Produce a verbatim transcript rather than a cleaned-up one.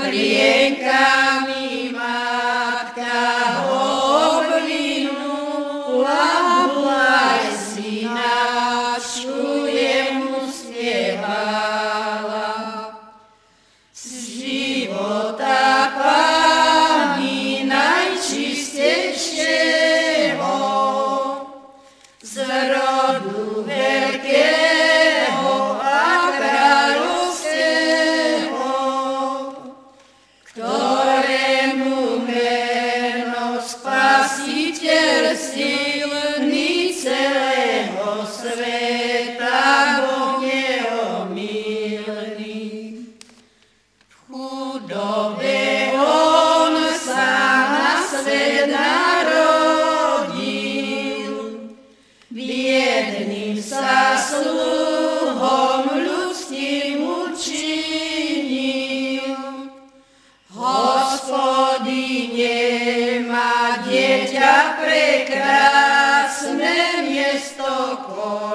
Plienkami matka ho oblinula, aj synáčku jemu spievala. Z života Pani najčistejšieho, z rodu veľkého a kráľovského, ktorému meno Spasiteľ silný celého sveta, Boh neomilný. V chudobe on sa na svet narodil, biedným sa sluhom ľudským učinil. Hospodine, má dieťa prekrásne miesto